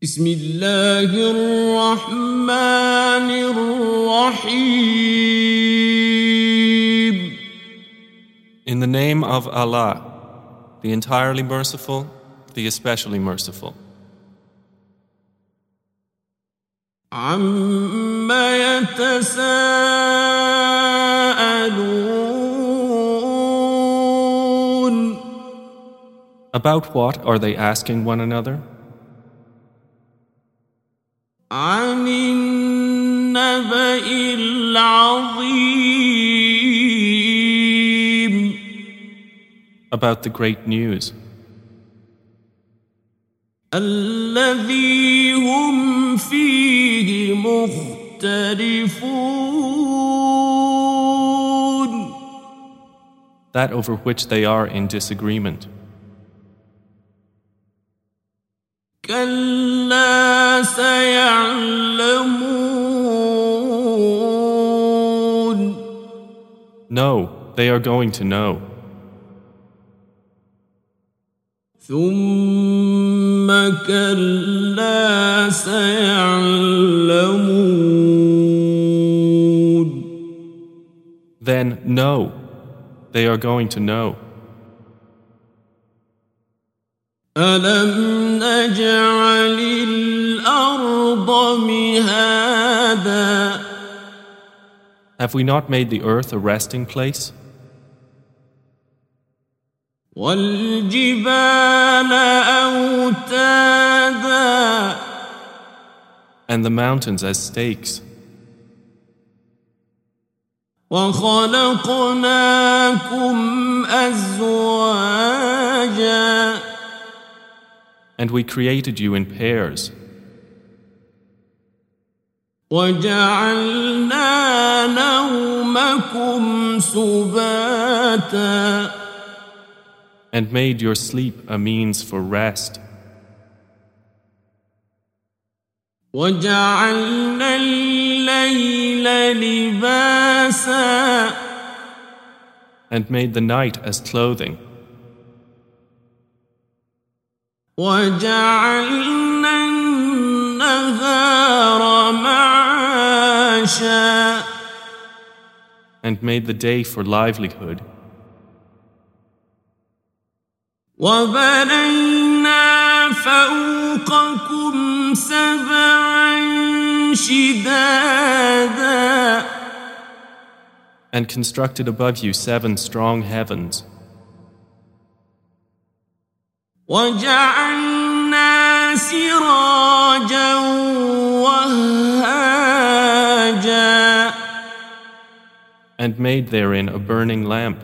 بسم الله الرحمن الرحيم. In the name of Allah, the entirely merciful, the especially merciful. عَمَّ يَتَسَاءَلُونَ About what are they asking one another? عَنِ النَّبَإِ الْعَظِيمِ About the great news. الَّذِي هُمْ فِيهِ مُخْتَلِفُونَ That over which they are in disagreement. كَلَّا سَيَعْلَمُونَ No, they are going to know. ثُمَّ كَلَّا سَيَعْلَمُونَ Then no, they are going to know. أَلَمْ نَجْعَلِ الْأَرْضَ مِهَادًا Have we not made the earth a resting place? وَالْجِبَالَ أَوْتَادًا And the mountains as stakes. وَخَلَقْنَاكُمْ أَزْوَاجًا And we created you in pairs. وَجَعَلْنَا نَوْمَكُمْ سُبَاتًا And made your sleep a means for rest. وَجَعَلْنَا اللَّيْلَ لِبَاسًا And made the night as clothing. وَجَعَلْنَا النَّهَارَ مَعَاشًا And made the day for livelihood. وَبَنَيْنَا فَوْقَكُمْ سَبْعًا شِدَادًا And constructed above you 7 strong heavens. وَجَعَلْنَا سِرَاجًا وَهَّاجًا And made therein a burning lamp.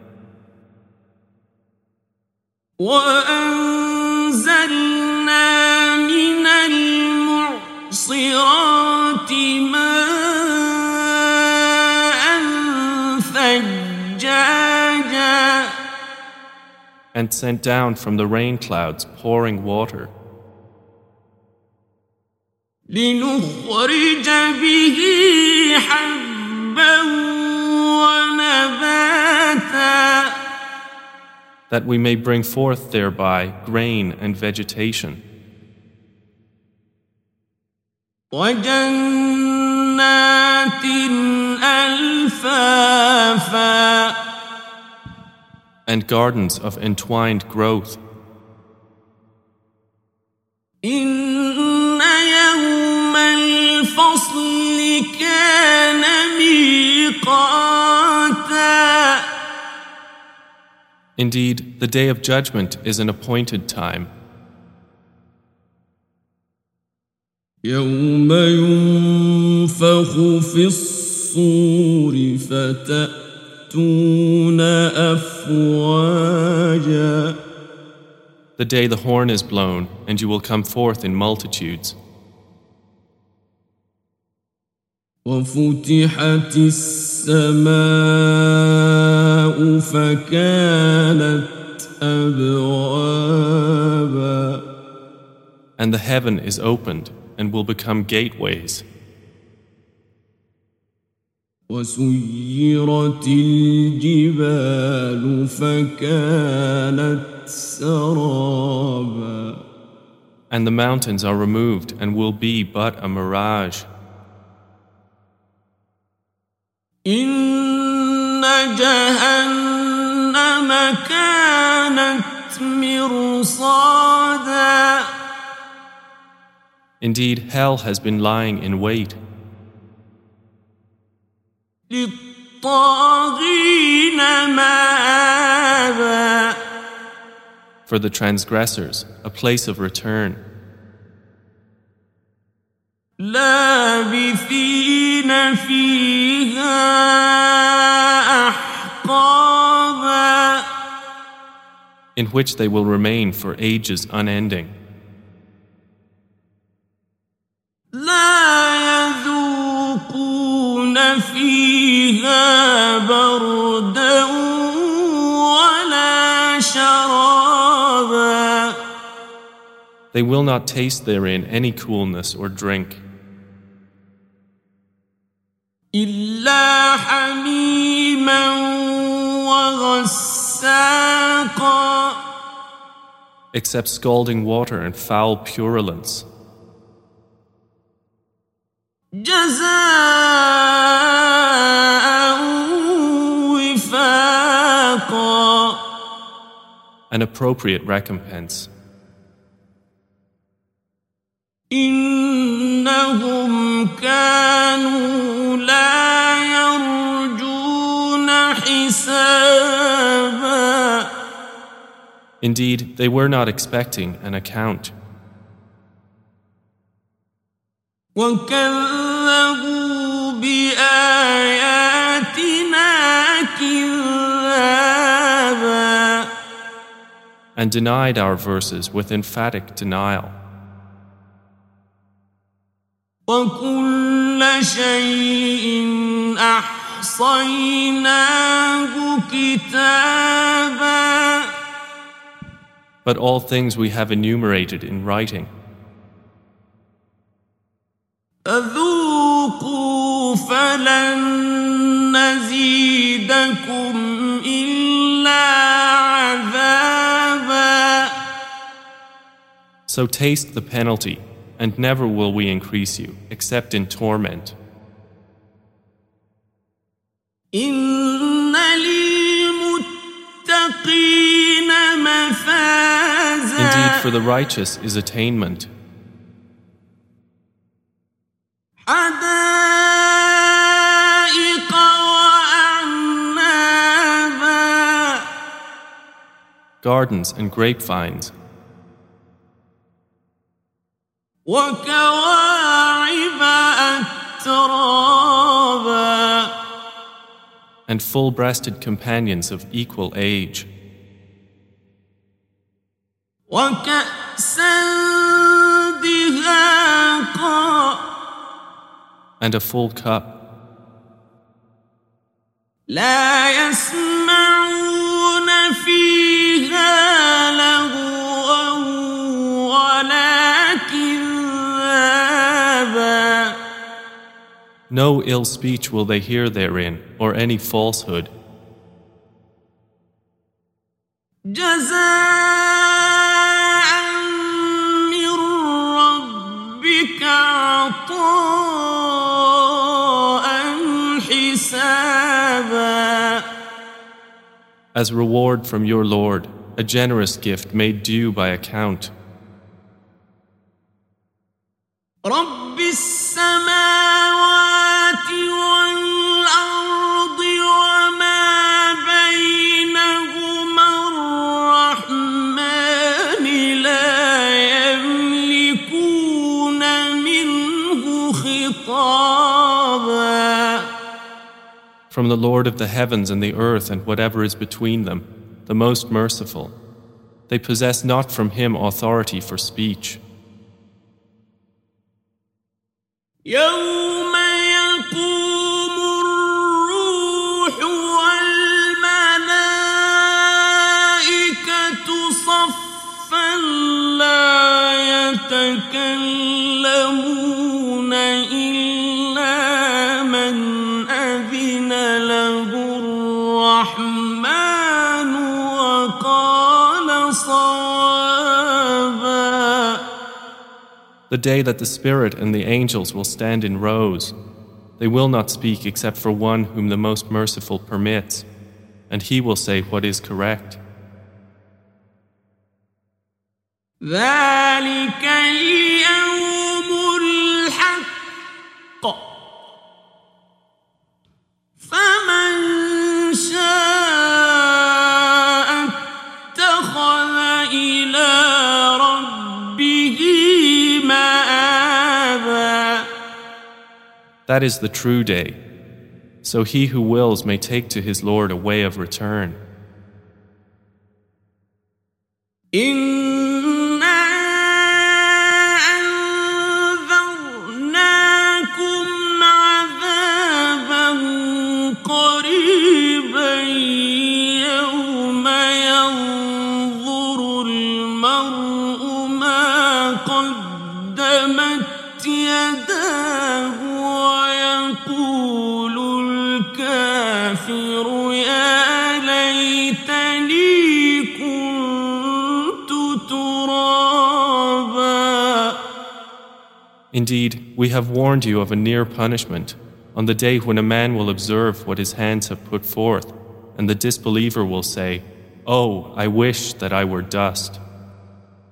وَأَنزَلْنَا مِنَ الْمُعْصِرَاتِ مَاءً ثَجَّاجًا And sent down from the rain clouds pouring water. لِنُخْرِجَ بِهِ حَبًّا وَنَبَاتًا That we may bring forth thereby grain and vegetation. وَجَنَّاتٍ أَلْفَافًا And gardens of entwined growth. إِنَّ يَوْمَ الْفَصْلِ كَانَ مِيقَاتًا Indeed, the day of judgment is an appointed time. يَوْمَ يُنفَخُ فِي الصُّورِ فَتَأْتُونَ أَفْوَاجًا The day the horn is blown, and you will come forth in multitudes. وَفُتِحَتِ السَّمَاءُ فَكَانَتْ أَبْوَابًا And the heaven is opened, and will become gateways. وَسُيِّرَتِ الْجِبَالُ فَكَانَتْ سَرَابًا And the mountains are removed and will be but a mirage. إن جهنم كانت مرصادا. Indeed, hell has been lying in wait للطاغين مآبا. for the transgressors, a place of return, لابثين فيها أحقابا. in which they will remain for ages unending. لا يذوقون فيها بردا ولا شرابا. They will not taste therein any coolness or drink, إلا حميما وغساقا. except scalding water and foul purulence, جزاء وفاقا. an appropriate recompense. إنهم كانوا لا يرجون حسابا. Indeed, they were not expecting an account, وكذبوا بآياتنا كذابا. and denied our verses with emphatic denial. وكل شيء أحصيناه كتابا. But all things we have enumerated in writing. فذوقوا فلن نزيدكم إلا عذابا. So taste the penalty, and never will we increase you, except in torment. إن للمتقين مفازا. Indeed, for the righteous is attainment, حدائق وأعنابا. gardens and grapevines, وكواعب أترابا. and full-breasted companions of equal age, وكأسا دهاقا. and a full cup. لا يسمعون فيها لغوا ولا كذابا. No ill speech will they hear therein, or any falsehood. جزاء من ربك عطاء حسابا. As reward from your Lord, a generous gift made due by account. رب السماوات والأرض وما بينهما الرحمن لا يملكون منه خطابا. From the Lord of the heavens and the earth and whatever is between them, the most merciful, they possess not from him authority for speech. يوم يقوم الروح والملائكة صفا لا يتكلمون إلا من أذن له الرحمن وقال صوابا. The day that the Spirit and the angels will stand in rows, they will not speak except for one whom the Most Merciful permits, and He will say what is correct. ذلك اليوم الحق فمن شاء اتخذ إلى ربه مآبا. That is the true day. So he who wills may take to his Lord a way of return. Indeed, we have warned you of a near punishment on the day when a man will observe what his hands have put forth, and the disbeliever will say, "Oh, I wish that I were dust."